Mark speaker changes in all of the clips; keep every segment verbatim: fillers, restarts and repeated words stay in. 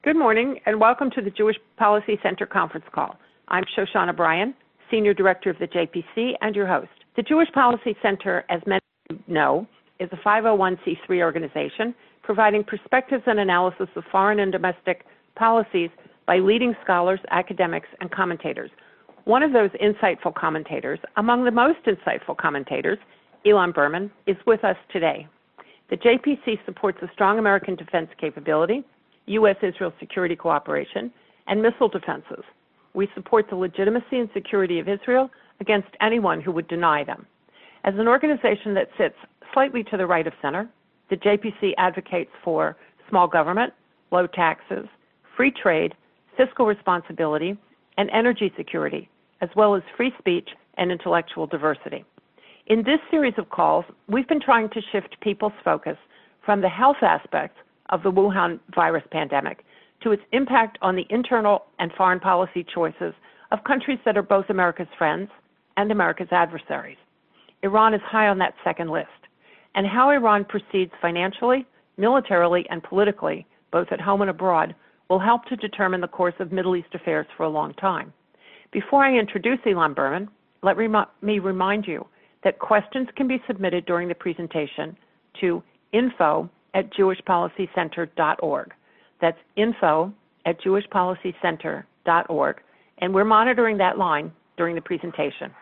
Speaker 1: Good morning and welcome to the Jewish Policy Center conference call. I'm Shoshana Bryan, Senior Director of the J P C and your host. The Jewish Policy Center, as many of you know, is a five oh one c three organization providing perspectives and analysis of foreign and domestic policies by leading scholars, academics, and commentators. One of those insightful commentators, among the most insightful commentators, Ilan Berman, is with us today. The J P C supports a strong American defense capability, U S Israel security cooperation, and missile defenses. We support the legitimacy and security of Israel against anyone who would deny them. As an organization that sits slightly to the right of center, the J P C advocates for small government, low taxes, free trade, fiscal responsibility, and energy security, as well as free speech and intellectual diversity. In this series of calls, we've been trying to shift people's focus from the health aspects of the Wuhan virus pandemic to its impact on the internal and foreign policy choices of countries that are both America's friends and America's adversaries. Iran is high on that second list, and how Iran proceeds financially, militarily, and politically, both at home and abroad, will help to determine the course of Middle East affairs for a long time. Before I introduce Ilan Berman, let rem- me remind you that questions can be submitted during the presentation to info at jewish policy center dot org. That's info at jewish policy center dot org, and we're monitoring that line during the presentation.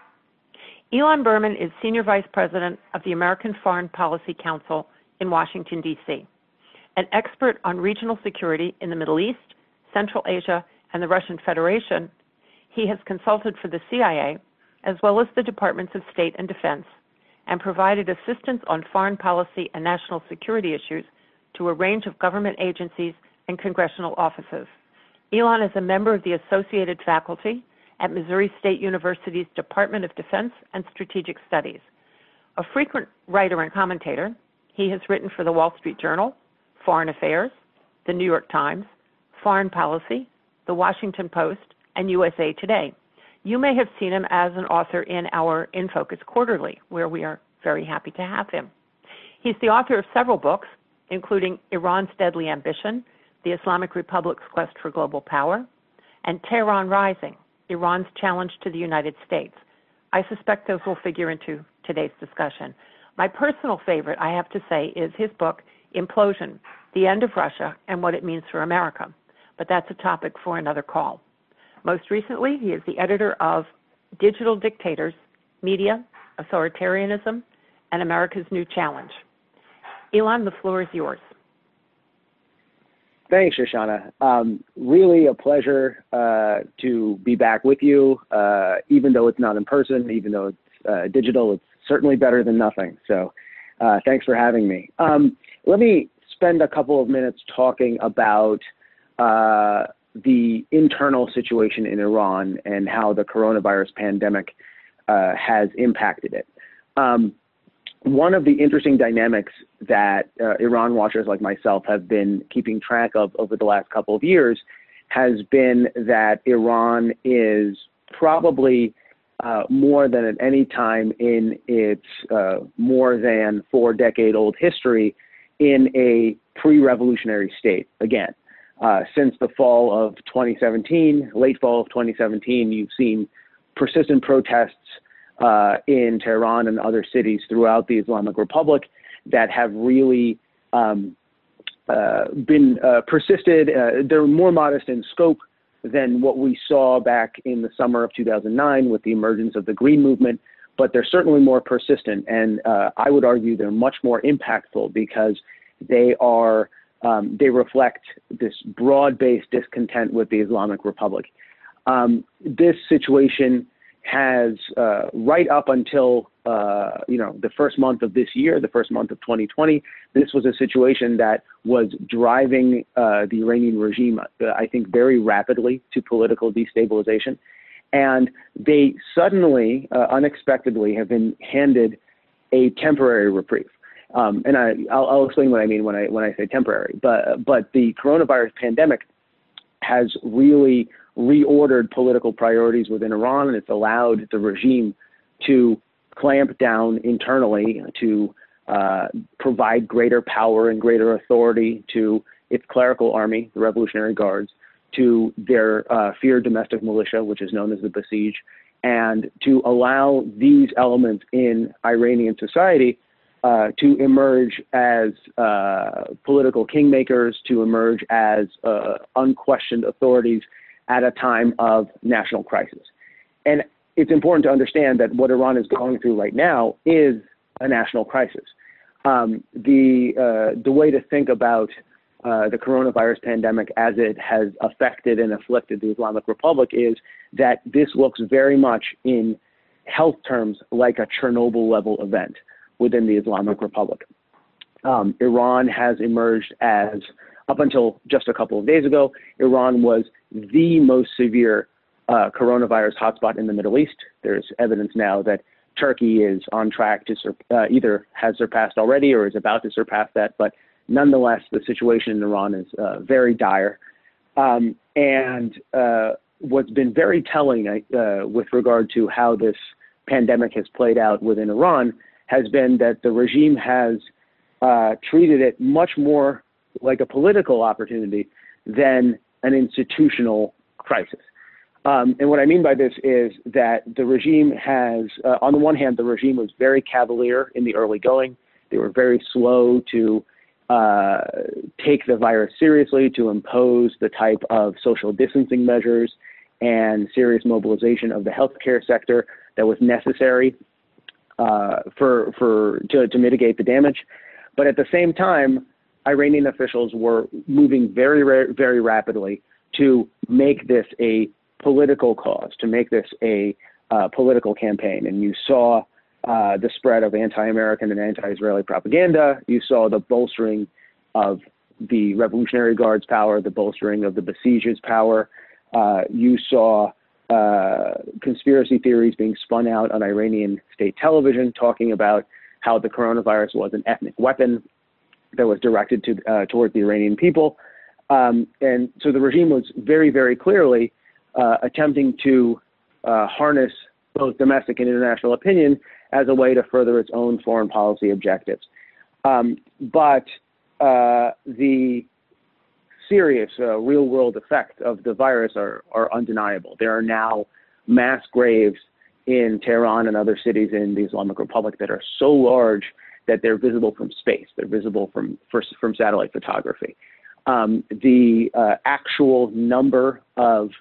Speaker 1: Ilan Berman is Senior Vice President of the American Foreign Policy Council in Washington, D C, an expert on regional security in the Middle East, Central Asia, and the Russian Federation. He has consulted for the C I A, as well as the Departments of State and Defense, and provided assistance on foreign policy and national security issues to a range of government agencies and congressional offices. Ilan is a member of the Associated Faculty at Missouri State University's Department of Defense and Strategic Studies. A frequent writer and commentator, he has written for the Wall Street Journal, Foreign Affairs, the New York Times, Foreign Policy, the Washington Post, and U S A Today. You may have seen him as an author in our In Focus Quarterly, where we are very happy to have him. He's the author of several books, including Iran's Deadly Ambition, The Islamic Republic's Quest for Global Power, and Tehran Rising, Iran's Challenge to the United States. I suspect those will figure into today's discussion. My personal favorite, I have to say, is his book, Implosion, The End of Russia and What It Means for America. But that's a topic for another call. Most recently, he is the editor of Digital Dictators, Media, Authoritarianism, and America's New Challenge. Ilan, the floor is yours.
Speaker 2: Thanks, Shoshana. Um, really a pleasure uh, to be back with you, uh, even though it's not in person, even though it's uh, digital, it's certainly better than nothing. So uh, thanks for having me. Um, let me spend a couple of minutes talking about uh, the internal situation in Iran and how the coronavirus pandemic uh, has impacted it. Um, one of the interesting dynamics that uh, Iran watchers like myself have been keeping track of over the last couple of years has been that Iran is probably uh, more than at any time in its uh, more than four decade old history in a pre-revolutionary state again. Uh, since the fall of twenty seventeen, late fall of twenty seventeen, you've seen persistent protests uh, in Tehran and other cities throughout the Islamic Republic that have really um, uh, been uh, persisted. Uh, they're more modest in scope than what we saw back in the summer of two thousand nine with the emergence of the Green Movement, but they're certainly more persistent. And uh, I would argue they're much more impactful because they are Um, they reflect this broad-based discontent with the Islamic Republic. Um, this situation has, uh, right up until, uh, you know, the first month of this year, the first month of twenty twenty, this was a situation that was driving uh, the Iranian regime, uh, I think, very rapidly to political destabilization. And they suddenly, uh, unexpectedly, have been handed a temporary reprieve. Um, and I, I'll, I'll explain what I mean when I when I say temporary. But but the coronavirus pandemic has really reordered political priorities within Iran, and it's allowed the regime to clamp down internally, to uh, provide greater power and greater authority to its clerical army, the Revolutionary Guards, to their uh, feared domestic militia, which is known as the Basij, and to allow these elements in Iranian society uh, to emerge as uh, political kingmakers, to emerge as uh, unquestioned authorities at a time of national crisis. And it's important to understand that what Iran is going through right now is a national crisis. Um, the, uh, the way to think about uh, the coronavirus pandemic as it has affected and afflicted the Islamic Republic is that this looks very much in health terms like a Chernobyl-level event within the Islamic Republic. Um, Iran has emerged as, up until just a couple of days ago, Iran was the most severe uh, coronavirus hotspot in the Middle East. There's evidence now that Turkey is on track to sur- uh, either has surpassed already or is about to surpass that, but nonetheless, the situation in Iran is uh, very dire. Um, and uh, what's been very telling uh, with regard to how this pandemic has played out within Iran has been that the regime has uh, treated it much more like a political opportunity than an institutional crisis. Um, and what I mean by this is that the regime has, uh, on the one hand, the regime was very cavalier in the early going. They were very slow to uh, take the virus seriously, to impose the type of social distancing measures and serious mobilization of the healthcare sector that was necessary uh, for, for to, to mitigate the damage. But at the same time, Iranian officials were moving very, very rapidly to make this a political cause, to make this a uh, political campaign. And you saw uh, the spread of anti-American and anti-Israeli propaganda. You saw the bolstering of the Revolutionary Guard's power, the bolstering of the Basij's power. Uh, you saw uh, conspiracy theories being spun out on Iranian state television, talking about how the coronavirus was an ethnic weapon that was directed to uh, towards the Iranian people. Um, and so the regime was very, very clearly uh, attempting to uh, harness both domestic and international opinion as a way to further its own foreign policy objectives. Um, but uh, the serious uh, real-world effects of the virus are, are undeniable. There are now mass graves in Tehran and other cities in the Islamic Republic that are so large that they're visible from space. They're visible from, from satellite photography. Um, the uh, actual number of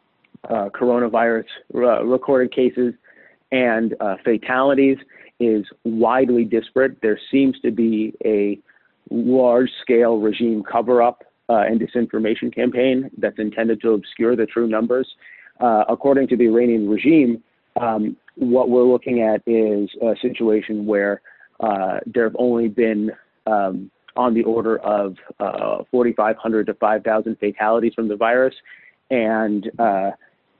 Speaker 2: uh, coronavirus uh, recorded cases and uh, fatalities is widely disparate. There seems to be a large-scale regime cover-up uh, and disinformation campaign that's intended to obscure the true numbers. Uh, according to the Iranian regime, um, what we're looking at is a situation where uh, there have only been um, on the order of uh, forty-five hundred to five thousand fatalities from the virus, and uh,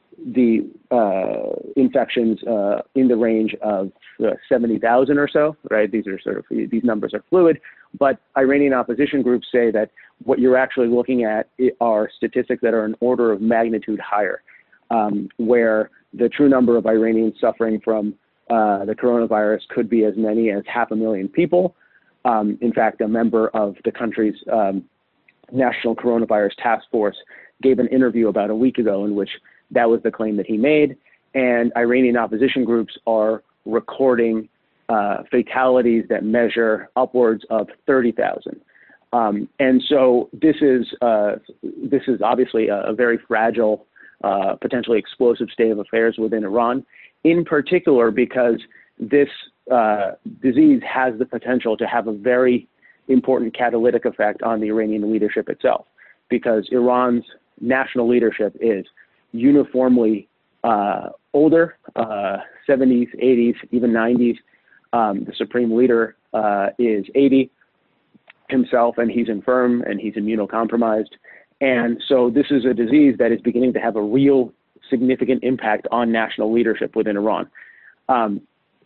Speaker 2: the uh, infections uh, in the range of uh, seventy thousand or so, right? These are sort of, these numbers are fluid, but Iranian opposition groups say that what you're actually looking at are statistics that are an order of magnitude higher, um, where the true number of Iranians suffering from uh, the coronavirus could be as many as half a million people. Um, in fact, a member of the country's um, National Coronavirus Task Force gave an interview about a week ago in which that was the claim that he made. And Iranian opposition groups are recording uh, fatalities that measure upwards of thirty thousand. Um, and so this is uh, this is obviously a, a very fragile, uh, potentially explosive state of affairs within Iran, in particular because this uh, disease has the potential to have a very important catalytic effect on the Iranian leadership itself, because Iran's national leadership is uniformly uh, older, uh, seventies, eighties, even nineties. Um, the supreme leader uh, is eighty himself, and he's infirm and he's immunocompromised. And so this is a disease that is beginning to have a real significant impact on national leadership within Iran. Um,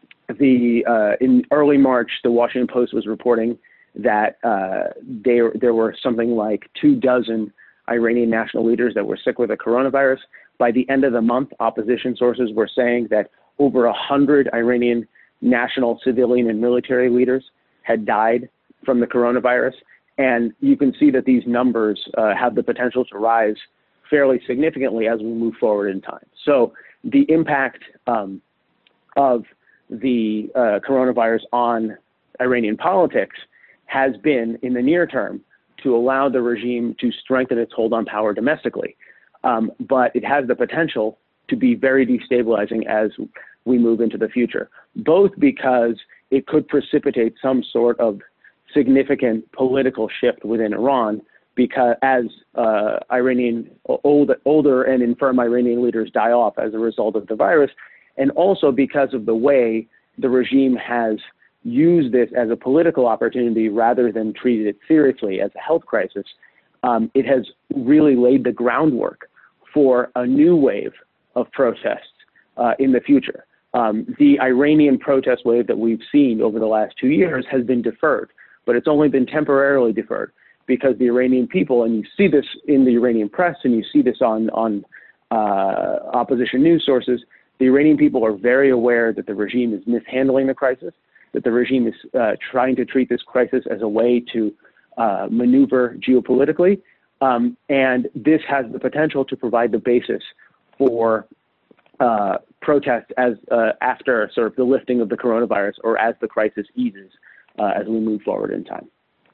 Speaker 2: the uh, in early March, the Washington Post was reporting that uh, there there were something like two dozen Iranian national leaders that were sick with the coronavirus. By the end of the month, opposition sources were saying that over a hundred Iranian national, civilian, and military leaders had died from the coronavirus. And you can see that these numbers uh, have the potential to rise fairly significantly as we move forward in time. So the impact um, of the uh, coronavirus on Iranian politics has been, in the near term, to allow the regime to strengthen its hold on power domestically. Um, but it has the potential to be very destabilizing as we move into the future, both because it could precipitate some sort of significant political shift within Iran, because as uh, Iranian old, older and infirm Iranian leaders die off as a result of the virus, and also because of the way the regime has used this as a political opportunity rather than treated it seriously as a health crisis. Um, it has really laid the groundwork for a new wave of protests uh, in the future. Um, the Iranian protest wave that we've seen over the last two years has been deferred, but it's only been temporarily deferred because the Iranian people, and you see this in the Iranian press and you see this on, on uh, opposition news sources, the Iranian people are very aware that the regime is mishandling the crisis, that the regime is uh, trying to treat this crisis as a way to uh, maneuver geopolitically. Um, and this has the potential to provide the basis for uh, protest as uh, after sort of the lifting of the coronavirus or as the crisis eases uh, as we move forward in time.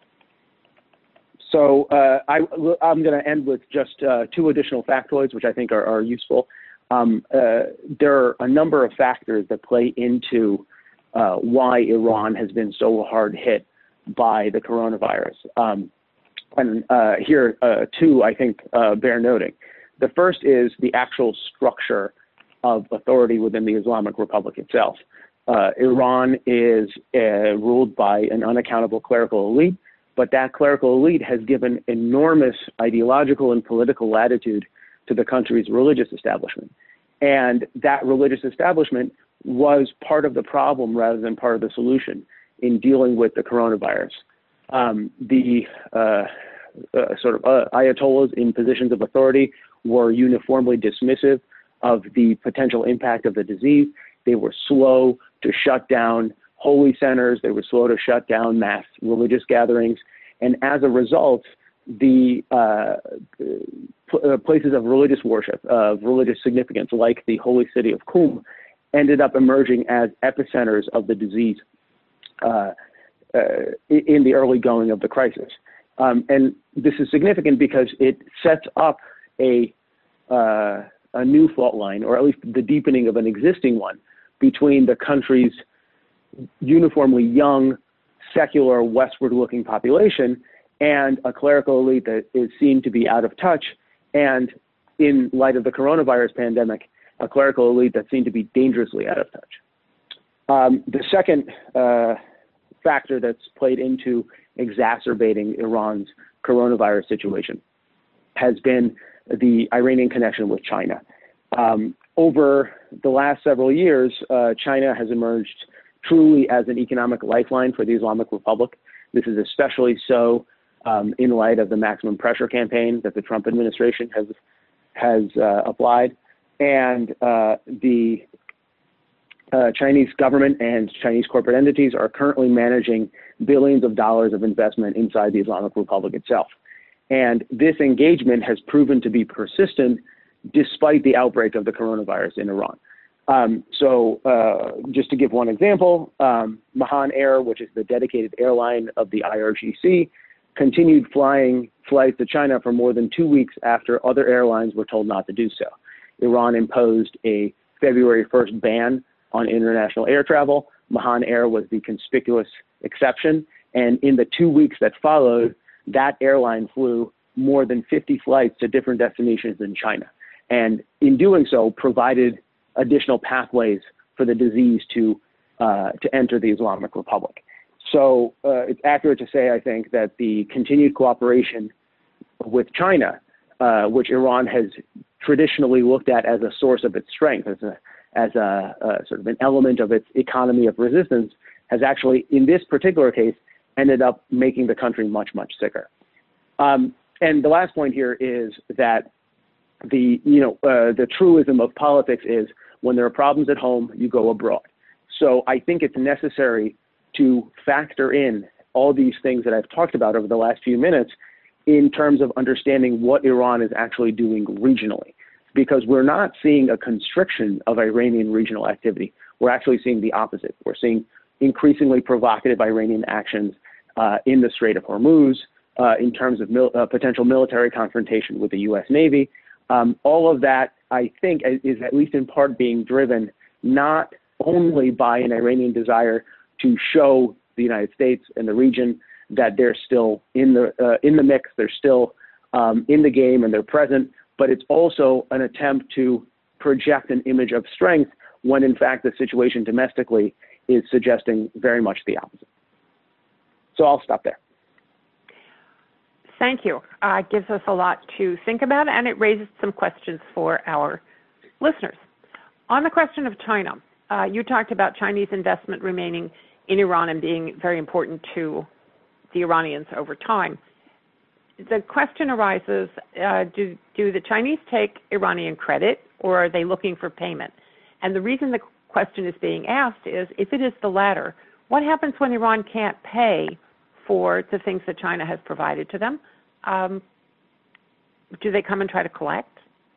Speaker 2: So uh, I, I'm going to end with just uh, two additional factoids, which I think are, are useful. Um, uh, there are a number of factors that play into uh, why Iran has been so hard hit by the coronavirus. Um, and uh, here, uh, two, I think, uh, bear noting. The first is the actual structure of authority within the Islamic Republic itself. Uh, Iran is uh, ruled by an unaccountable clerical elite, but that clerical elite has given enormous ideological and political latitude to the country's religious establishment. And that religious establishment was part of the problem rather than part of the solution in dealing with the coronavirus. Um, the uh, uh, sort of uh, ayatollahs in positions of authority were uniformly dismissive of the potential impact of the disease. They were slow to shut down holy centers. They were slow to shut down mass religious gatherings. And as a result, the uh, uh, places of religious worship, of religious significance, like the holy city of Qum, ended up emerging as epicenters of the disease uh, uh, in the early going of the crisis. Um, and this is significant because it sets up a, uh, a new fault line, or at least the deepening of an existing one, between the country's uniformly young, secular, westward-looking population and a clerical elite that is seen to be out of touch, and in light of the coronavirus pandemic, a clerical elite that seemed to be dangerously out of touch. Um, the second uh, factor that's played into exacerbating Iran's coronavirus situation has been the Iranian connection with China. Um, over the last several years, uh, China has emerged truly as an economic lifeline for the Islamic Republic. This is especially so um, in light of the maximum pressure campaign that the Trump administration has has uh, applied, and uh, the uh, Chinese government and Chinese corporate entities are currently managing billions of dollars of investment inside the Islamic Republic itself. And this engagement has proven to be persistent despite the outbreak of the coronavirus in Iran. Um, so uh, just to give one example, um, Mahan Air, which is the dedicated airline of the I R G C, continued flying flights to China for more than two weeks after other airlines were told not to do so. Iran imposed a February first ban on international air travel. Mahan Air was the conspicuous exception. And in the two weeks that followed, that airline flew more than fifty flights to different destinations in China. And in doing so, provided additional pathways for the disease to uh, to enter the Islamic Republic. So uh, it's accurate to say, I think, that the continued cooperation with China, uh, which Iran has traditionally looked at as a source of its strength, as a as a, a sort of an element of its economy of resistance, has actually, in this particular case, ended up making the country much, much sicker. Um, and the last point here is that the, you know, uh, the truism of politics is when there are problems at home, you go abroad. So I think it's necessary to factor in all these things that I've talked about over the last few minutes in terms of understanding what Iran is actually doing regionally. Because we're not seeing a constriction of Iranian regional activity. We're actually seeing the opposite. We're seeing increasingly provocative Iranian actions uh, in the Strait of Hormuz, uh, in terms of mil- uh, potential military confrontation with the U S Navy. Um, all of that, I think, is at least in part being driven not only by an Iranian desire to show the United States and the region that they're still in the uh, in the mix, they're still um, in the game, and they're present, but it's also an attempt to project an image of strength when, in fact, the situation domestically is suggesting very much the opposite. So I'll stop there.
Speaker 1: Thank you. Uh, it gives us a lot to think about, and it raises some questions for our listeners. On the question of China, uh, you talked about Chinese investment remaining in Iran and being very important to the Iranians over time. The question arises, uh, do, do the Chinese take Iranian credit, or are they looking for payment? And the reason the question is being asked is, if it is the latter, what happens when Iran can't pay for the things that China has provided to them? Um, do they come and try to collect?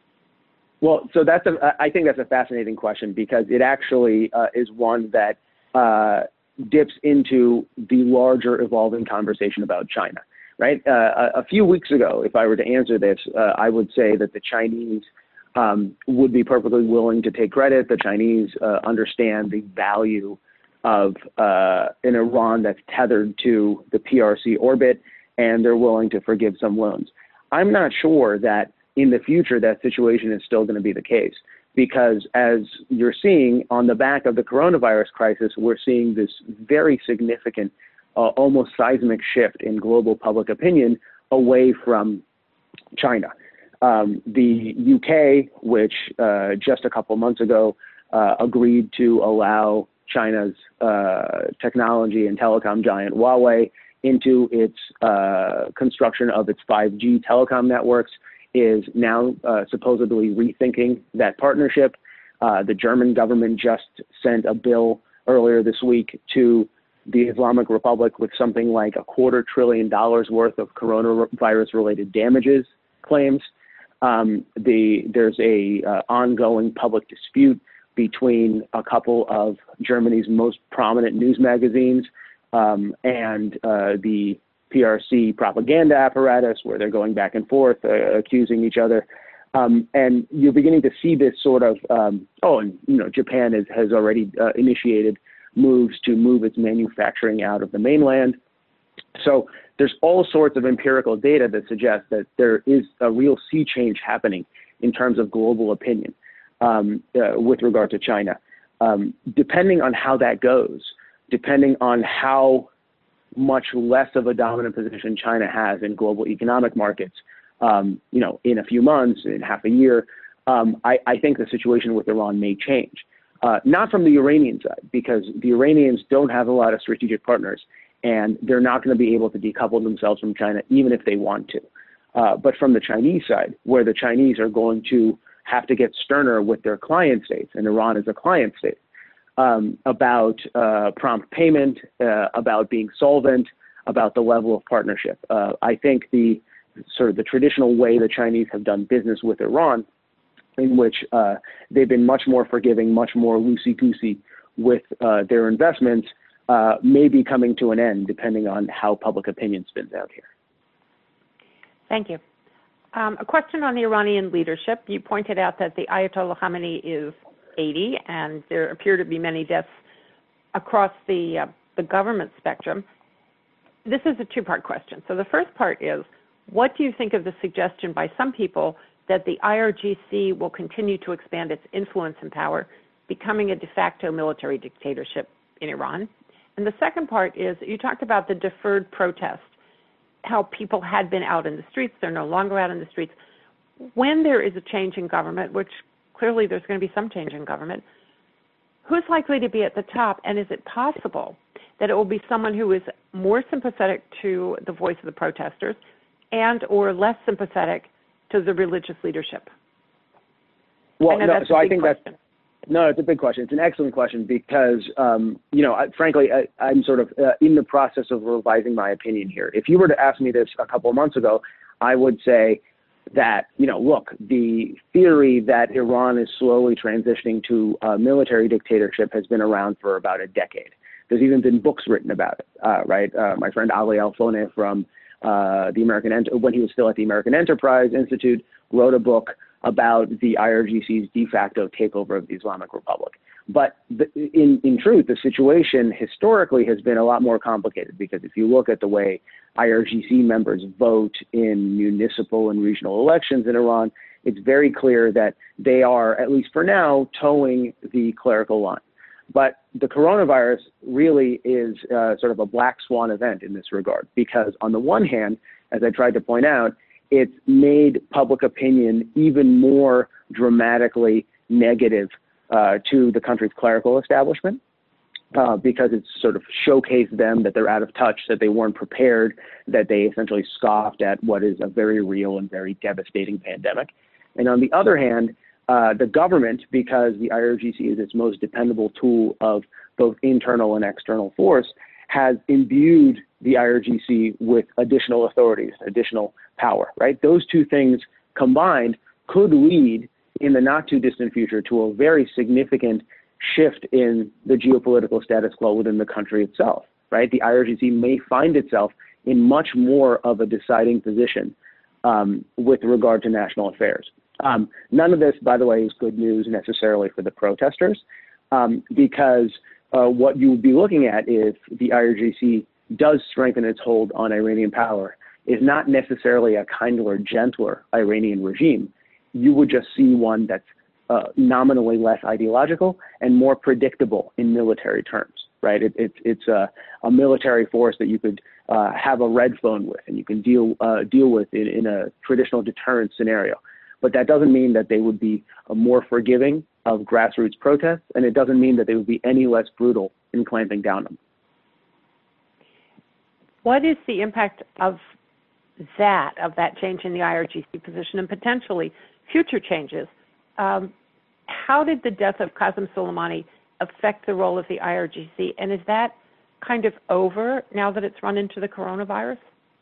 Speaker 2: Well, so that's a, I think that's a fascinating question, because it actually uh, is one that uh, dips into the larger evolving conversation about China, right? Uh, a, a few weeks ago, if I were to answer this, uh, I would say that the Chinese um, would be perfectly willing to take credit. The Chinese uh, understand the value of uh, an Iran that's tethered to the P R C orbit, and they're willing to forgive some loans. I'm not sure that in the future that situation is still going to be the case, because as you're seeing on the back of the coronavirus crisis, we're seeing this very significant, uh, almost seismic shift in global public opinion away from China. Um, the U K, which uh, just a couple months ago uh, agreed to allow China's uh, technology and telecom giant Huawei into its uh, construction of its five G telecom networks, is now uh, supposedly rethinking that partnership. Uh, the German government just sent a bill earlier this week to the Islamic Republic with something like a quarter trillion dollars worth of coronavirus-related damages claims. Um, the, there's a uh, ongoing public dispute between a couple of Germany's most prominent news magazines um, and uh, the P R C propaganda apparatus, where they're going back and forth, uh, accusing each other. Um, and you're beginning to see this sort of, um, oh, and, you know, Japan has, has already uh, initiated moves to move its manufacturing out of the mainland. So there's all sorts of empirical data that suggests that there is a real sea change happening in terms of global opinion um, uh, with regard to China. Um, depending on how that goes, depending on how much less of a dominant position China has in global economic markets, um, you know, in a few months, in half a year, um, I, I think the situation with Iran may change. Uh, not from the Iranian side, because the Iranians don't have a lot of strategic partners, and they're not going to be able to decouple themselves from China, even if they want to. Uh, but from the Chinese side, where the Chinese are going to have to get sterner with their client states, and Iran is a client state, Um, about uh, prompt payment, uh, about being solvent, about the level of partnership. Uh, I think the sort of the traditional way the Chinese have done business with Iran, in which uh, they've been much more forgiving, much more loosey-goosey with uh, their investments, uh, may be coming to an end, depending on how public opinion spins out here.
Speaker 1: Thank you. Um, a question on the Iranian leadership. You pointed out that the Ayatollah Khamenei is eighty, and there appear to be many deaths across the uh, the government spectrum. This is a two-part question. So the first part is, what do you think of the suggestion by some people that the I R G C will continue to expand its influence and power, becoming a de facto military dictatorship in Iran? And the second part is, you talked about the deferred protest, how people had been out in the streets, they're no longer out in the streets. When there is a change in government, which clearly there's going to be some change in government, who's likely to be at the top, and is it possible that it will be someone who is more sympathetic to the voice of the protesters and or less sympathetic to the religious leadership?
Speaker 2: Well,
Speaker 1: I
Speaker 2: no, so I think
Speaker 1: question.
Speaker 2: that's No, it's a big question. It's an excellent question because, um, you know, I, frankly, I, I'm sort of uh, in the process of revising my opinion here. If you were to ask me this a couple of months ago, I would say that, you know, look, the theory that Iran is slowly transitioning to a military dictatorship has been around for about a decade. There's even been books written about it, uh, right? Uh, my friend Ali Al-Foneh from uh, the American, Ent- when he was still at the American Enterprise Institute, wrote a book about the I R G C's de facto takeover of the Islamic Republic. But the, in, in truth, the situation historically has been a lot more complicated because if you look at the way I R G C members vote in municipal and regional elections in Iran, it's very clear that they are, at least for now, towing the clerical line. But the coronavirus really is uh, sort of a black swan event in this regard because on the one hand, as I tried to point out, it's made public opinion even more dramatically negative uh, to the country's clerical establishment uh, because it's sort of showcased them that they're out of touch, that they weren't prepared, that they essentially scoffed at what is a very real and very devastating pandemic. And on the other hand, uh, the government, because the I R G C is its most dependable tool of both internal and external force, has imbued the I R G C with additional authorities, additional power, right? Those two things combined could lead in the not too distant future to a very significant shift in the geopolitical status quo within the country itself, right? The I R G C may find itself in much more of a deciding position um, with regard to national affairs. Um, none of this, by the way, is good news necessarily for the protesters um, because uh, what you would be looking at if the I R G C does strengthen its hold on Iranian power is not necessarily a kinder, gentler Iranian regime. You would just see one that's uh, nominally less ideological and more predictable in military terms, right? It, it, it's a, a military force that you could uh, have a red phone with and you can deal, uh, deal with in, in a traditional deterrence scenario. But that doesn't mean that they would be uh, more forgiving of grassroots protests, and it doesn't mean that they would be any less brutal in clamping down on them.
Speaker 1: What is the impact of that, of that change in the I R G C position and potentially future changes? Um, how did the death of Qasem Soleimani affect the role of the I R G C? And is that kind of over now that it's run into the coronavirus?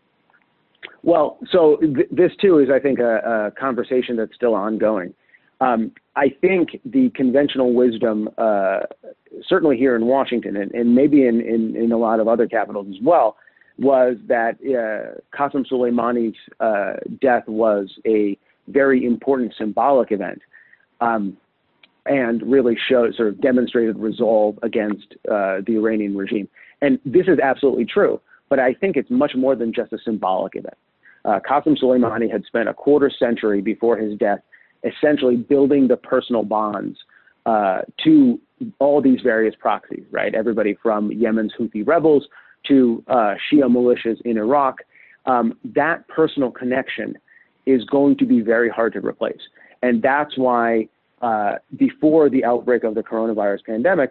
Speaker 2: Well, so th- this too is, I think, a, a conversation that's still ongoing. Um, I think the conventional wisdom, uh, certainly here in Washington and, and maybe in, in, in a lot of other capitals as well, was that uh, Qasem Soleimani's uh, death was a very important symbolic event um, and really showed, sort of demonstrated resolve against uh, the Iranian regime. And this is absolutely true, but I think it's much more than just a symbolic event. Uh, Qasem Soleimani had spent a quarter century before his death essentially building the personal bonds uh, to all these various proxies, right? Everybody from Yemen's Houthi rebels to uh, Shia militias in Iraq. Um, that personal connection is going to be very hard to replace. And that's why uh, before the outbreak of the coronavirus pandemic,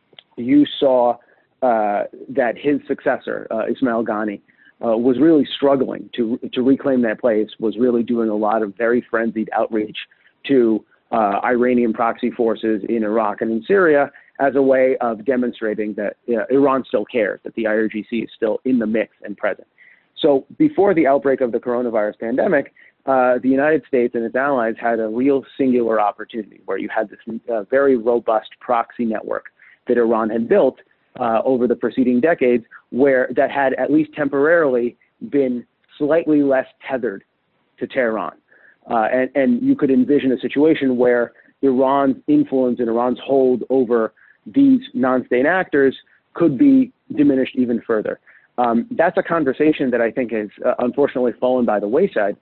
Speaker 2: you saw uh, that his successor, uh, Ismail Ghani, uh, was really struggling to, to reclaim that place, was really doing a lot of very frenzied outreach to uh, Iranian proxy forces in Iraq and in Syria as a way of demonstrating that uh, Iran still cares, that the I R G C is still in the mix and present. So before the outbreak of the coronavirus pandemic, uh, the United States and its allies had a real singular opportunity where you had this uh, very robust proxy network that Iran had built uh, over the preceding decades, where that had at least temporarily been slightly less tethered to Tehran. Uh, and, and you could envision a situation where Iran's influence and Iran's hold over these non-state actors could be diminished even further. Um, that's a conversation that I think has uh, unfortunately fallen by the wayside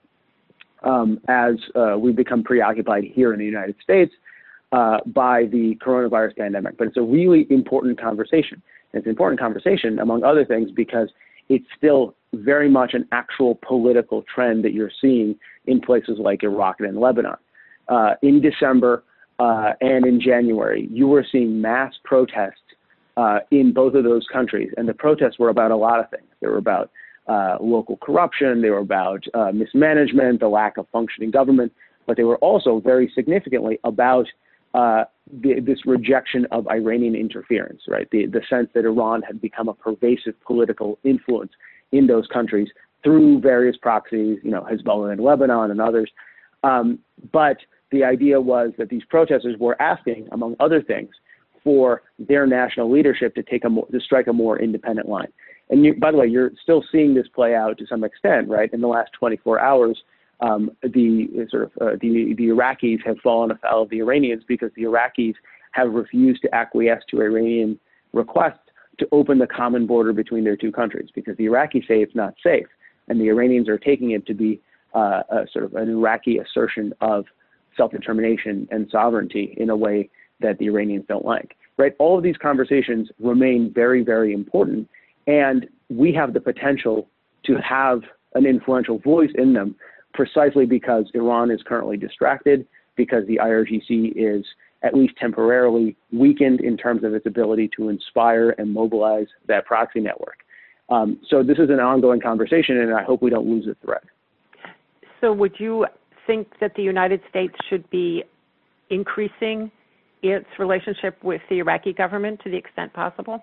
Speaker 2: um, as uh, we've become preoccupied here in the United States uh, by the coronavirus pandemic. But it's a really important conversation. And it's an important conversation, among other things, because it's still very much an actual political trend that you're seeing in places like Iraq and Lebanon. Uh, in December uh, and in January, you were seeing mass protests uh, in both of those countries. And the protests were about a lot of things. They were about uh, local corruption. They were about uh, mismanagement, the lack of functioning government. But they were also very significantly about uh, the, this rejection of Iranian interference, right? The, the sense that Iran had become a pervasive political influence in those countries through various proxies, you know, Hezbollah in Lebanon and others. Um, but the idea was that these protesters were asking, among other things, for their national leadership to take a more, to strike a more independent line. And you, by the way, you're still seeing this play out to some extent, right? In the last twenty-four hours, um, the sort of uh, the the Iraqis have fallen afoul of the Iranians because the Iraqis have refused to acquiesce to Iranian requests to open the common border between their two countries, because the Iraqis say it's not safe, and the Iranians are taking it to be uh, a sort of an Iraqi assertion of self-determination and sovereignty in a way that the Iranians don't like, right? All of these conversations remain very, very important, and we have the potential to have an influential voice in them precisely because Iran is currently distracted, because the I R G C is at least temporarily weakened in terms of its ability to inspire and mobilize that proxy network. Um, so this is an ongoing conversation, and I hope we don't lose the thread.
Speaker 1: So would you think that the United States should be increasing its relationship with the Iraqi government to the extent possible?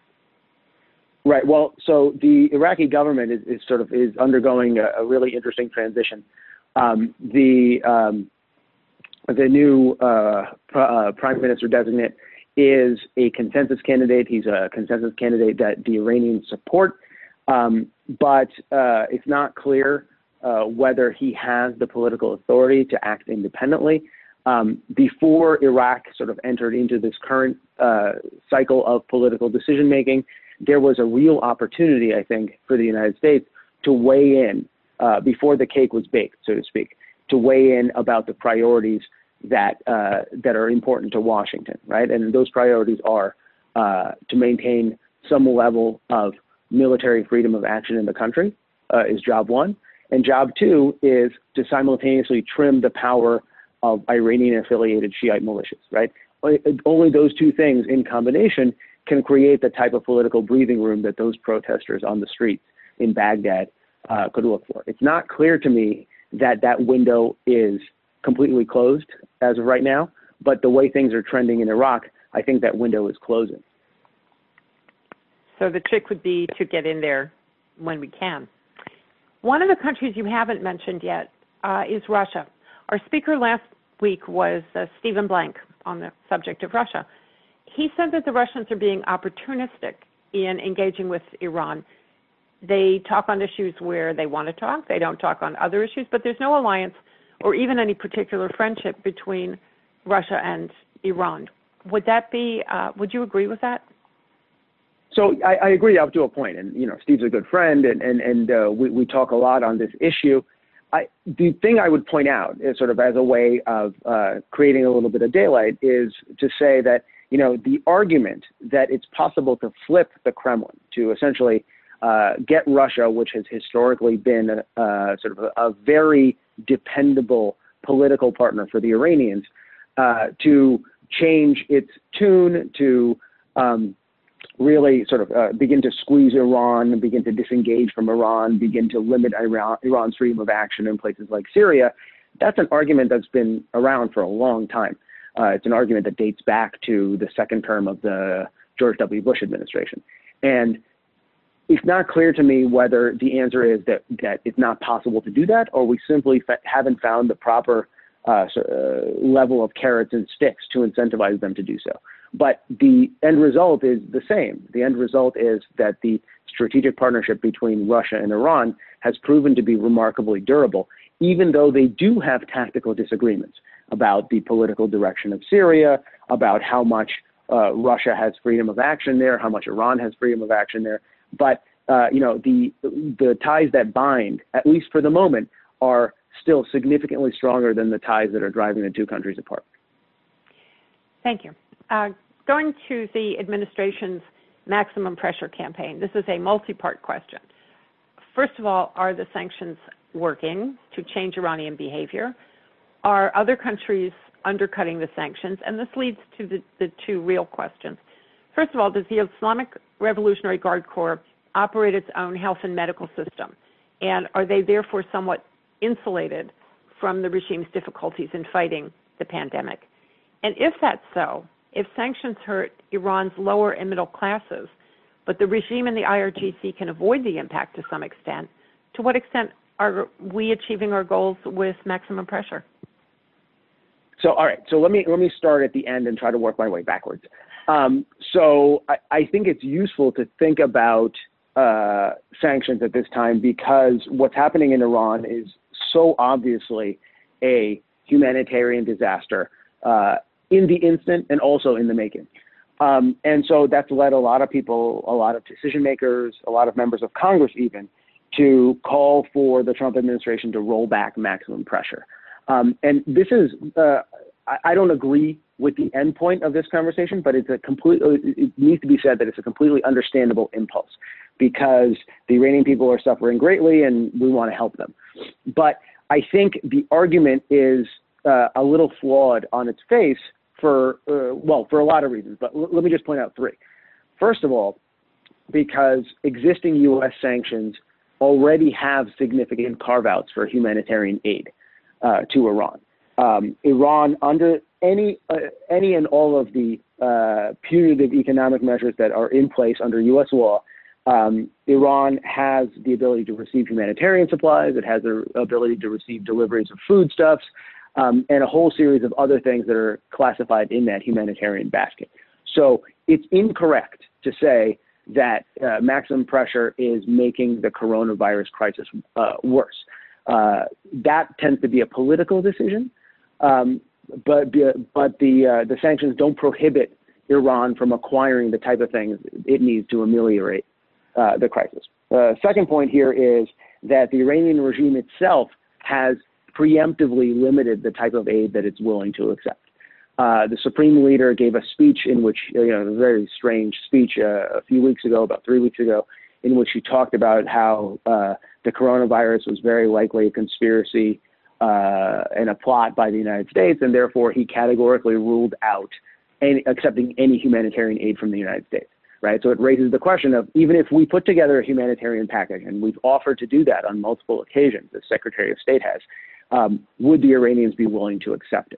Speaker 2: Right. Well, so the Iraqi government is, is sort of is undergoing a, a really interesting transition. Um, the um, the new uh, pr uh, prime minister designate is a consensus candidate. He's a consensus candidate that the Iranians support, um, but uh, it's not clear uh, whether he has the political authority to act independently. Um, before Iraq sort of entered into this current uh, cycle of political decision making, there was a real opportunity, I think, for the United States to weigh in uh, before the cake was baked, so to speak, to weigh in about the priorities that uh, that are important to Washington, right? And those priorities are uh, to maintain some level of military freedom of action in the country uh, is job one, and job two is to simultaneously trim the power of Iranian-affiliated Shiite militias, right? Only those two things in combination can create the type of political breathing room that those protesters on the streets in Baghdad uh, could look for. It's not clear to me that that window is completely closed as of right now, but the way things are trending in Iraq, I think that window is closing.
Speaker 1: So the trick would be to get in there when we can. One of the countries you haven't mentioned yet uh, is Russia. Our speaker last week was uh, Stephen Blank on the subject of Russia. He said that the Russians are being opportunistic in engaging with Iran. They talk on issues where they want to talk. They don't talk on other issues, but there's no alliance or even any particular friendship between Russia and Iran. Would that be, uh, would you agree with that?
Speaker 2: So I, I agree up to a point. And, you know, Steve's a good friend, and, and, and uh, we, we talk a lot on this issue. I, the thing I would point out is sort of as a way of uh, creating a little bit of daylight is to say that, you know, the argument that it's possible to flip the Kremlin, to essentially uh, get Russia, which has historically been a, uh, sort of a, a very dependable political partner for the Iranians, uh, to change its tune, to um, really sort of uh, begin to squeeze Iran, begin to disengage from Iran, begin to limit Iran, Iran's freedom of action in places like Syria, that's an argument that's been around for a long time. Uh, it's an argument that dates back to the second term of the George W. Bush administration. And it's not clear to me whether the answer is that, that it's not possible to do that, or we simply fa- haven't found the proper uh, so, uh, level of carrots and sticks to incentivize them to do so. But the end result is the same. The end result is that the strategic partnership between Russia and Iran has proven to be remarkably durable, even though they do have tactical disagreements about the political direction of Syria, about how much uh, Russia has freedom of action there, how much Iran has freedom of action there. But uh, you know, the the ties that bind, at least for the moment, are still significantly stronger than the ties that are driving the two countries apart.
Speaker 1: Thank you. Uh, going to the administration's maximum pressure campaign, this is a multi-part question. First of all, are the sanctions working to change Iranian behavior? Are other countries undercutting the sanctions? And this leads to the, the two real questions. First of all, does the Islamic Revolutionary Guard Corps operate its own health and medical system? And are they therefore somewhat insulated from the regime's difficulties in fighting the pandemic? And if that's so, if sanctions hurt Iran's lower and middle classes, but the regime and the I R G C can avoid the impact to some extent, to what extent are we achieving our goals with maximum pressure?
Speaker 2: So, all right. So let me let me start at the end and try to work my way backwards. Um, so I, I think it's useful to think about uh, sanctions at this time because what's happening in Iran is so obviously a humanitarian disaster uh, in the instant and also in the making. Um, and so that's led a lot of people, a lot of decision makers, a lot of members of Congress even, to call for the Trump administration to roll back maximum pressure. Um, and this is, uh, I, I don't agree with the end point of this conversation, but it's a completely, it needs to be said that it's a completely understandable impulse because the Iranian people are suffering greatly and we want to help them. But I think the argument is uh, a little flawed on its face for, uh, well, for a lot of reasons, but l- let me just point out three. First of all, because existing U S sanctions already have significant carve-outs for humanitarian aid uh, to Iran. Um, Iran, under any uh, any and all of the uh, punitive economic measures that are in place under U S law, um, Iran has the ability to receive humanitarian supplies. It has the ability to receive deliveries of foodstuffs um, and a whole series of other things that are classified in that humanitarian basket. So it's incorrect to say that uh, maximum pressure is making the coronavirus crisis uh, worse. Uh, that tends to be a political decision, um, but but the uh, the sanctions don't prohibit Iran from acquiring the type of things it needs to ameliorate uh, the crisis. Uh, second point here is that the Iranian regime itself has preemptively limited the type of aid that it's willing to accept. Uh, the Supreme Leader gave a speech in which, you know, a very strange speech uh, a few weeks ago, about three weeks ago, in which he talked about how uh, the coronavirus was very likely a conspiracy uh, and a plot by the United States, and therefore he categorically ruled out any, accepting any humanitarian aid from the United States, right? So it raises the question of, even if we put together a humanitarian package, and we've offered to do that on multiple occasions, the Secretary of State has, um, would the Iranians be willing to accept it?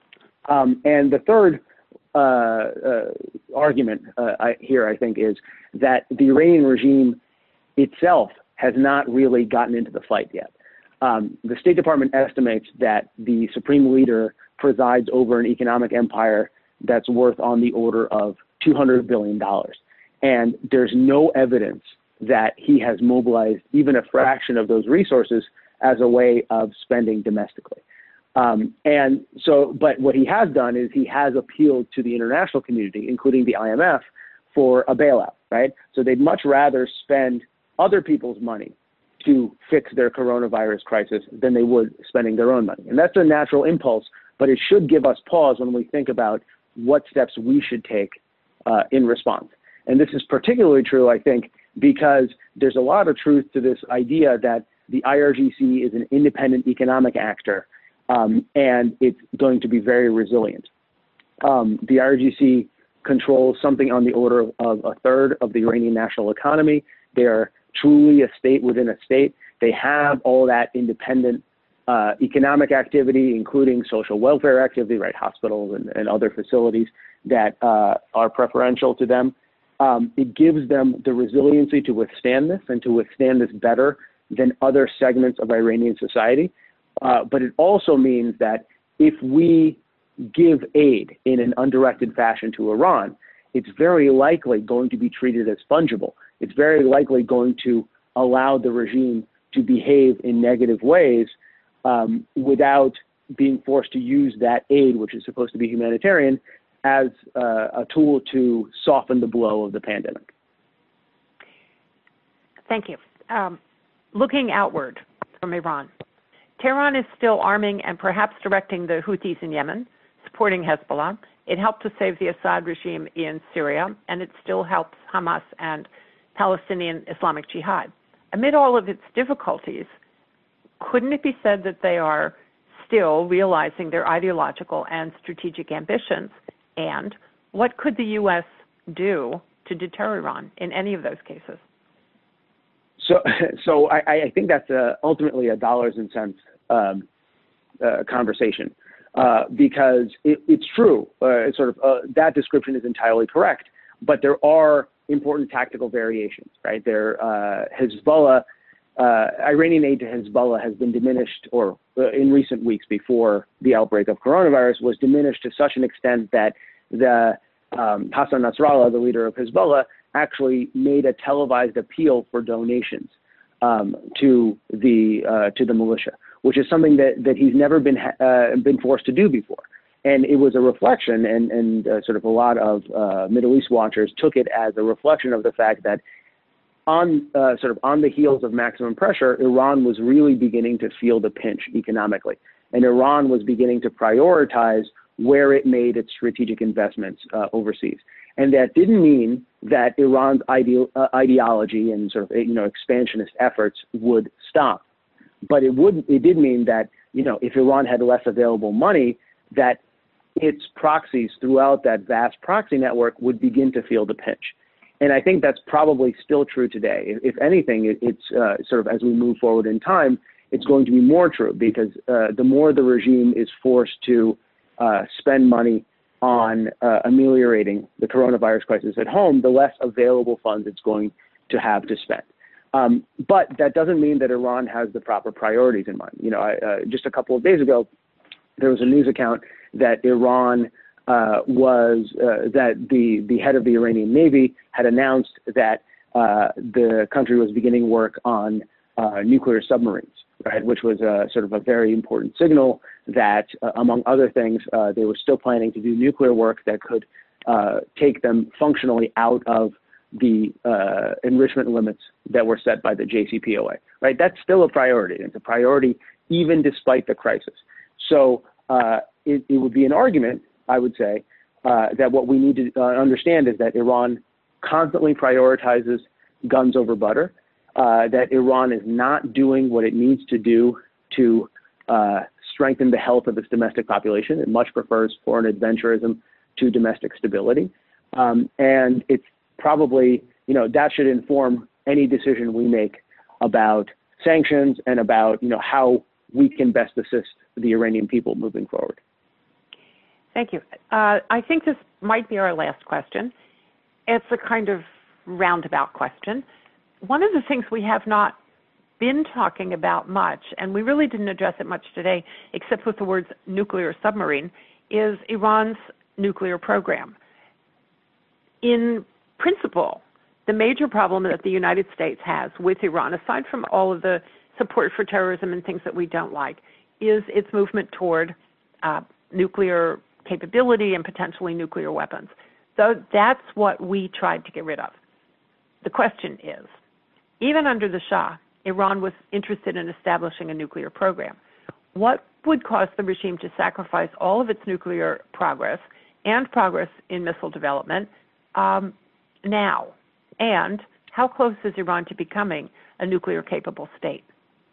Speaker 2: Um, and the third uh, uh, argument uh, I, here, I think, is that the Iranian regime itself has not really gotten into the fight yet. Um, the State Department estimates that the Supreme Leader presides over an economic empire that's worth on the order of two hundred billion dollars. And there's no evidence that he has mobilized even a fraction of those resources as a way of spending domestically. Um, and so, but what he has done is he has appealed to the international community, including the I M F, for a bailout, right? So they'd much rather spend other people's money to fix their coronavirus crisis than they would spending their own money. And that's a natural impulse, but it should give us pause when we think about what steps we should take uh, in response. And this is particularly true, I think, because there's a lot of truth to this idea that the I R G C is an independent economic actor, um, and it's going to be very resilient. Um, the I R G C controls something on the order of, of a third of the Iranian national economy. They are truly a state within a state. They have all that independent uh, economic activity, including social welfare activity, right, hospitals and, and other facilities that uh, are preferential to them. Um, it gives them the resiliency to withstand this and to withstand this better than other segments of Iranian society. Uh, but it also means that if we give aid in an undirected fashion to Iran, it's very likely going to be treated as fungible. It's very likely going to allow the regime to behave in negative ways um, without being forced to use that aid, which is supposed to be humanitarian, as uh, a tool to soften the blow of the pandemic.
Speaker 1: Thank you. Um, looking outward from Iran, Tehran is still arming and perhaps directing the Houthis in Yemen, supporting Hezbollah. It helped to save the Assad regime in Syria, and it still helps Hamas and Palestinian Islamic Jihad. Amid all of its difficulties, couldn't it be said that they are still realizing their ideological and strategic ambitions? And what could the U S do to deter Iran in any of those cases?
Speaker 2: So, so I, I think that's a, ultimately a dollars and cents um, uh, conversation. uh, because it, it's true. Uh, it's sort of uh, that description is entirely correct, but there are important tactical variations, right? There, uh, Hezbollah, uh, Iranian aid to Hezbollah has been diminished, or uh, in recent weeks before the outbreak of coronavirus, was diminished to such an extent that the um, Hassan Nasrallah, the leader of Hezbollah, actually made a televised appeal for donations um, to the uh, to the militia, which is something that that he's never been uh, been forced to do before. And it was a reflection, and, and uh, sort of a lot of uh, Middle East watchers took it as a reflection of the fact that on uh, sort of on the heels of maximum pressure, Iran was really beginning to feel the pinch economically. And Iran was beginning to prioritize where it made its strategic investments uh, overseas. And that didn't mean that Iran's ide- uh, ideology and sort of, you know, expansionist efforts would stop. But it would, it did mean that, you know, if Iran had less available money, that its proxies throughout that vast proxy network would begin to feel the pinch. And I think that's probably still true today. If, if anything, it, it's uh, sort of as we move forward in time, it's going to be more true because uh, the more the regime is forced to uh, spend money on uh, ameliorating the coronavirus crisis at home, the less available funds it's going to have to spend. Um, but that doesn't mean that Iran has the proper priorities in mind. You know, I, uh, just a couple of days ago, there was a news account that Iran uh, was, uh, that the, the head of the Iranian Navy had announced that uh, the country was beginning work on uh, nuclear submarines, right, which was a, sort of a very important signal that, uh, among other things, uh, they were still planning to do nuclear work that could uh, take them functionally out of the uh, enrichment limits that were set by the J C P O A, right? That's still a priority. It's a priority even despite the crisis. So uh, it, it would be an argument, I would say, uh, that what we need to uh, understand is that Iran constantly prioritizes guns over butter, uh, that Iran is not doing what it needs to do to uh, strengthen the health of its domestic population. It much prefers foreign adventurism to domestic stability. Um, and it's probably, you know, that should inform any decision we make about sanctions and about, you know, how we can best assist the Iranian people moving forward.
Speaker 1: Thank you. Uh, I think this might be our last question. It's a kind of roundabout question. One of the things we have not been talking about much, and we really didn't address it much today, except with the words nuclear submarine, is Iran's nuclear program. In principle, the major problem that the United States has with Iran, aside from all of the support for terrorism and things that we don't like, is its movement toward uh, nuclear capability and potentially nuclear weapons. So that's what we tried to get rid of. The question is, even under the Shah, Iran was interested in establishing a nuclear program. What would cause the regime to sacrifice all of its nuclear progress and progress in missile development um, now? And how close is Iran to becoming a nuclear-capable state?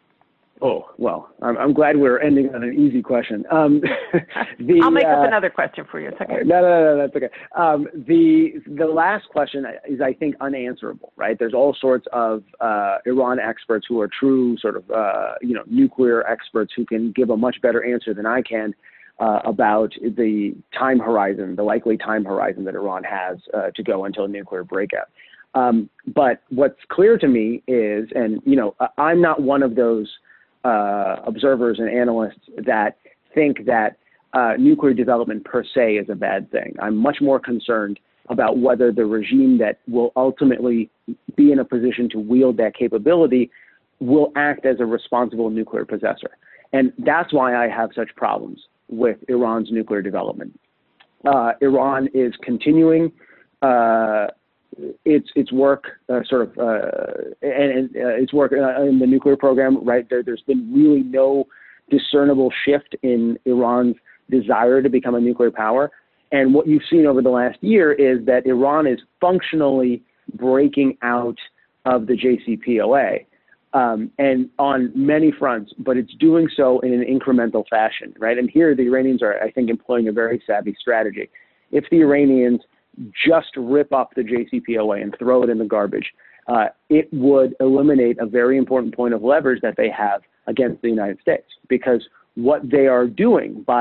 Speaker 2: Oh, well, I'm, I'm glad we're ending on an easy question. Um, the,
Speaker 1: I'll make
Speaker 2: uh,
Speaker 1: up another question for you. It's okay.
Speaker 2: No, no, no, that's okay. Um, the the last question is, I think, unanswerable, right? There's all sorts of uh, Iran experts who are true sort of, uh, you know, nuclear experts who can give a much better answer than I can uh, about the time horizon, the likely time horizon that Iran has uh, to go until a nuclear breakout. Um, but what's clear to me is, and, you know, I'm not one of those Uh, observers and analysts that think that uh, nuclear development per se is a bad thing. I'm much more concerned about whether the regime that will ultimately be in a position to wield that capability will act as a responsible nuclear possessor. And that's why I have such problems with Iran's nuclear development. Uh, Iran is continuing uh, its its work, uh, sort of, uh, and, and uh, its work uh, in the nuclear program, right? There, there's been really no discernible shift in Iran's desire to become a nuclear power. And what you've seen over the last year is that Iran is functionally breaking out of the J C P O A, um, and on many fronts, but it's doing so in an incremental fashion, right? And here the Iranians are, I think, employing a very savvy strategy. If the Iranians just rip up the J C P O A and throw it in the garbage, uh, it would eliminate a very important point of leverage that they have against the United States. Because what they are doing by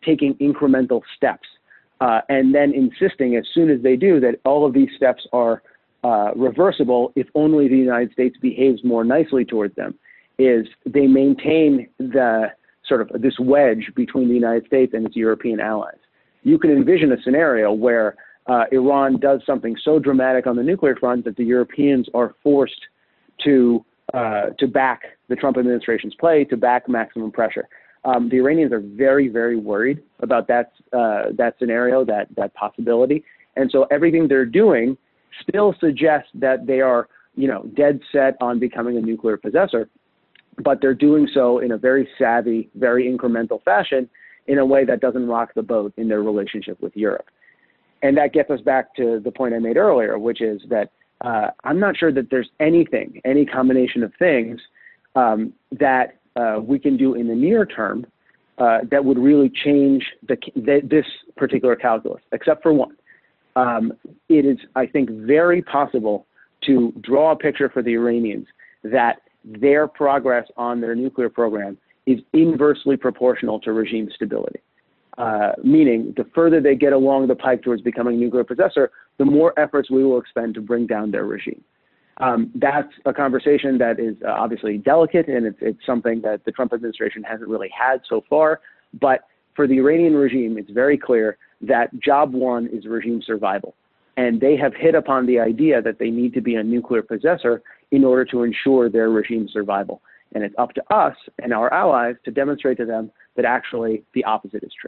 Speaker 2: taking incremental steps, uh, and then insisting as soon as they do that all of these steps are uh, reversible if only the United States behaves more nicely towards them, is they maintain the sort of this wedge between the United States and its European allies. You can envision a scenario where uh, Iran does something so dramatic on the nuclear front that the Europeans are forced to uh, to back the Trump administration's play, to back maximum pressure. Um, the Iranians are very, very worried about that uh, that scenario, that that possibility, and so everything they're doing still suggests that they are, you know, dead set on becoming a nuclear possessor, but they're doing so in a very savvy, very incremental fashion, in a way that doesn't rock the boat in their relationship with Europe. And that gets us back to the point I made earlier, which is that uh, I'm not sure that there's anything, any combination of things um, that uh, we can do in the near term uh, that would really change the, the, this particular calculus, except for one. Um, it is, I think, very possible to draw a picture for the Iranians that their progress on their nuclear program is inversely proportional to regime stability. Uh, meaning, the further they get along the pike towards becoming a nuclear possessor, the more efforts we will expend to bring down their regime. Um, that's a conversation that is uh, obviously delicate, and it's, it's something that the Trump administration hasn't really had so far. But for the Iranian regime, it's very clear that job one is regime survival. And they have hit upon the idea that they need to be a nuclear possessor in order to ensure their regime survival. And it's up to us and our allies to demonstrate to them that actually the opposite is true.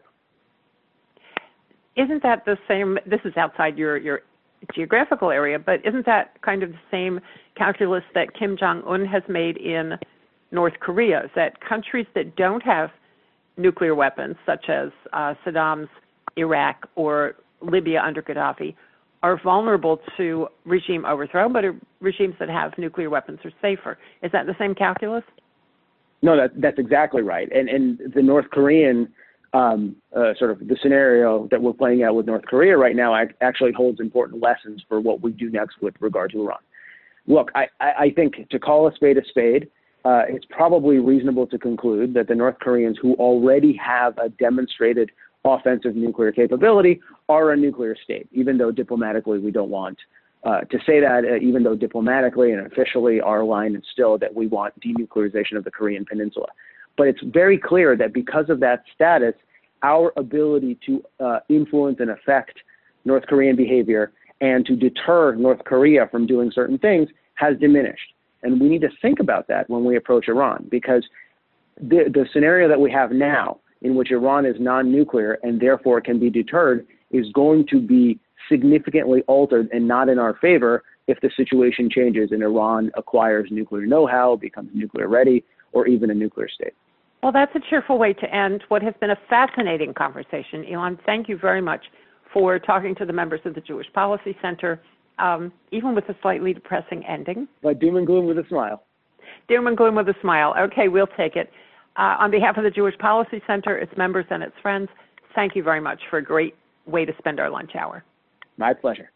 Speaker 1: Isn't that the same, this is outside your, your geographical area, but isn't that kind of the same calculus that Kim Jong-un has made in North Korea, is that countries that don't have nuclear weapons, such as uh, Saddam's Iraq or Libya under Gaddafi, are vulnerable to regime overthrow, but regimes that have nuclear weapons are safer. Is that the same calculus?
Speaker 2: No, that, that's exactly right. And, and the North Korean um, uh, sort of the scenario that we're playing out with North Korea right now actually holds important lessons for what we do next with regard to Iran. Look, I, I think to call a spade a spade, uh, it's probably reasonable to conclude that the North Koreans, who already have a demonstrated offensive nuclear capability, are a nuclear state, even though diplomatically we don't want uh, to say that, uh, even though diplomatically and officially our line is still that we want denuclearization of the Korean Peninsula. But it's very clear that because of that status, our ability to uh, influence and affect North Korean behavior and to deter North Korea from doing certain things has diminished. And we need to think about that when we approach Iran, because the, the scenario that we have now, in which Iran is non-nuclear and therefore can be deterred, is going to be significantly altered and not in our favor if the situation changes and Iran acquires nuclear know-how, becomes nuclear ready, or even a nuclear state.
Speaker 1: Well, that's a cheerful way to end what has been a fascinating conversation. Elon, thank you very much for talking to the members of the Jewish Policy Center, um, even with a slightly depressing ending.
Speaker 2: But doom and gloom with a smile.
Speaker 1: Doom and gloom with a smile. Okay, we'll take it. Uh, on behalf of the Jewish Policy Center, its members and its friends, thank you very much for a great way to spend our lunch hour.
Speaker 2: My pleasure.